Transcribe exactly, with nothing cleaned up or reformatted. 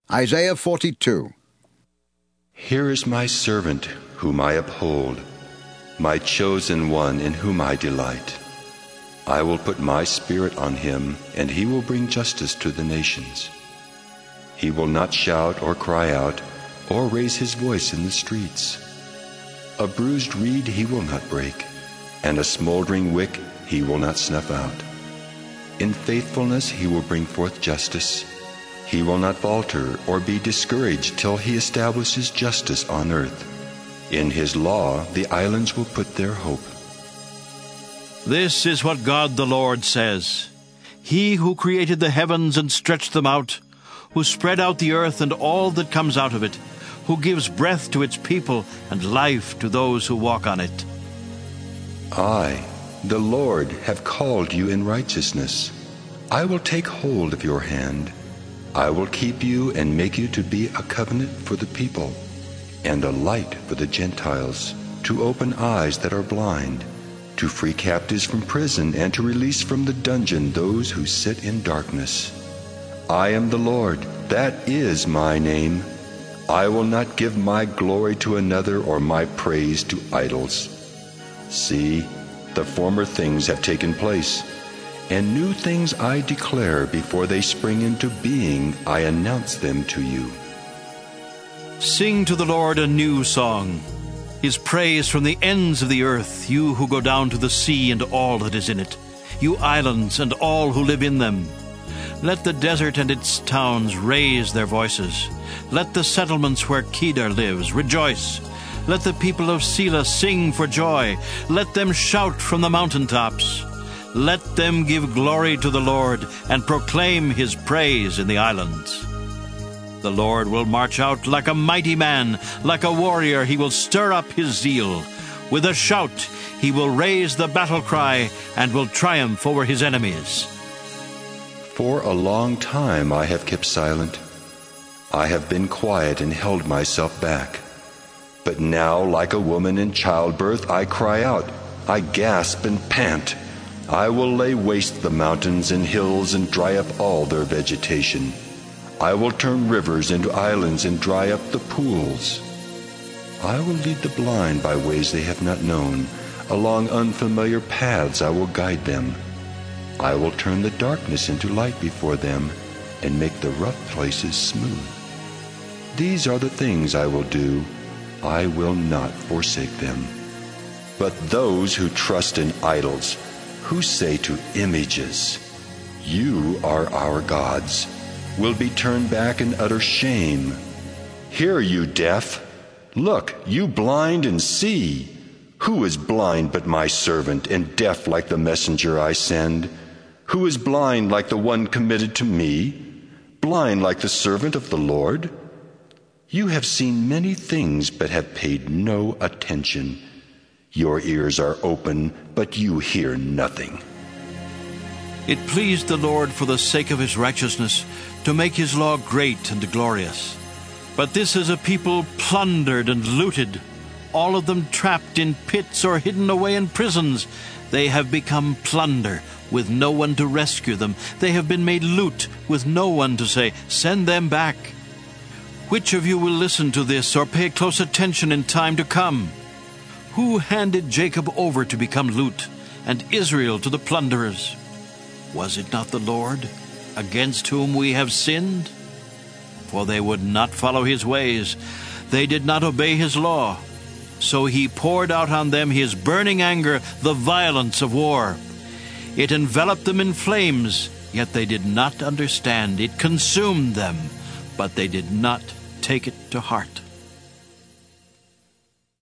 Isaiah forty-two. Here is my servant whom I uphold, my chosen one in whom I delight. I will put my spirit on him, and he will bring justice to the nations. He will not shout or cry out, or raise his voice in the streets. A bruised reed he will not break, and a smoldering wick he will not snuff out. In faithfulness he will bring forth justice. He will not falter or be discouraged till he establishes justice on earth. In his law the islands will put their hope. This is what God the Lord says. He who created the heavens and stretched them out, who spread out the earth and all that comes out of it, who gives breath to its people and life to those who walk on it. I, the Lord, have called you in righteousness. I will take hold of your hand. I will keep you and make you to be a covenant for the people, and a light for the Gentiles, to open eyes that are blind, to free captives from prison, and to release from the dungeon those who sit in darkness. I am the Lord, that is my name. I will not give my glory to another or my praise to idols. See, the former things have taken place, and new things I declare. Before they spring into being, I announce them to you. Sing to the Lord a new song, his praise from the ends of the earth, you who go down to the sea and all that is in it, you islands and all who live in them. Let the desert and its towns raise their voices. Let the settlements where Kedar lives rejoice. Let the people of Selah sing for joy. Let them shout from the mountaintops. Let them give glory to the Lord and proclaim his praise in the islands. The Lord will march out like a mighty man. Like a warrior he will stir up his zeal. With a shout he will raise the battle cry and will triumph over his enemies. For a long time I have kept silent. I have been quiet and held myself back. But now, like a woman in childbirth, I cry out. I gasp and pant. I will lay waste the mountains and hills and dry up all their vegetation. I will turn rivers into islands and dry up the pools. I will lead the blind by ways they have not known. Along unfamiliar paths I will guide them. I will turn the darkness into light before them and make the rough places smooth. These are the things I will do. I will not forsake them. But those who trust in idols, who say to images, "You are our gods," will be turned back in utter shame. Hear, you deaf. Look, you blind, and see. Who is blind but my servant, and deaf like the messenger I send? Who is blind like the one committed to me? Blind like the servant of the Lord? You have seen many things, but have paid no attention. Your ears are open, but you hear nothing. It pleased the Lord for the sake of his righteousness to make his law great and glorious. But this is a people plundered and looted, all of them trapped in pits or hidden away in prisons. They have become plunder, with no one to rescue them. They have been made loot, with no one to say, "Send them back." Which of you will listen to this or pay close attention in time to come? Who handed Jacob over to become loot, and Israel to the plunderers? Was it not the Lord, against whom we have sinned? For they would not follow his ways. They did not obey his law. So he poured out on them his burning anger, the violence of war. It enveloped them in flames, yet they did not understand. It consumed them, but they did not take it to heart.